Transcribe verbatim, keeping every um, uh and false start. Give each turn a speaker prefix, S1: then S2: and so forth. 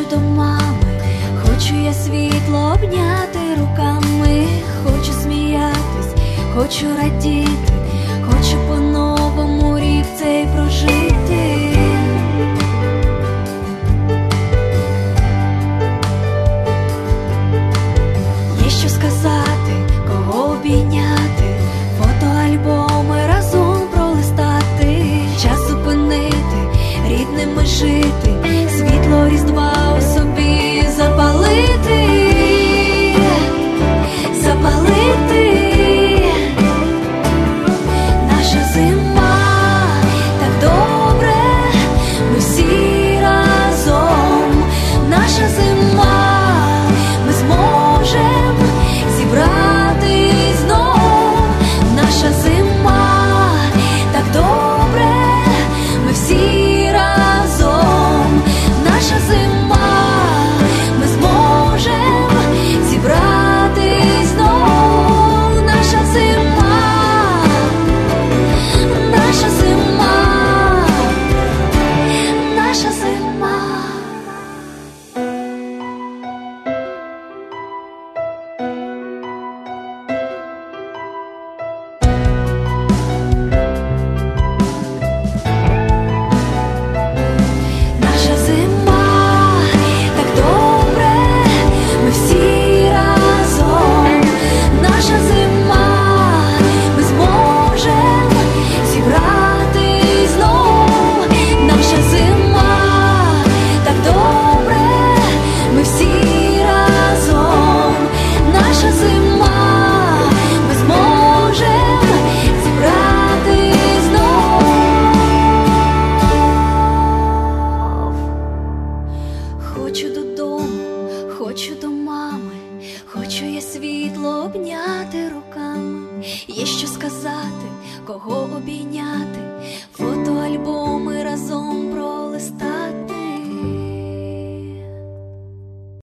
S1: до мами, хочу я світло обняти руками, хочу сміятись, хочу радіти, хочу по-новому рік цей прожити. Є що сказати, кого обійняти, фотоальбоми разом пролистати, час зупинити, рідними жити, світло Різдва у собі запалити, запалити. Наша зима так добре, ми всі разом. Наша зима, ми зможем зібратись знов. Наша зима так добре, ми всі разом. Наша зима, ми зможем зібратись знов. Наша зима, наша зима, наша зима. Наша зима так добре, ми всі разом. Наша зима, ми зможем зібратись знов. Наша зима так добре, ми всі разом. Наша зима, ми зможем зібратись знов. Хочу додому, хочу до мами, хочу я світло обняти руками. Є що сказати, кого обійняти, фотоальбоми разом пролистати.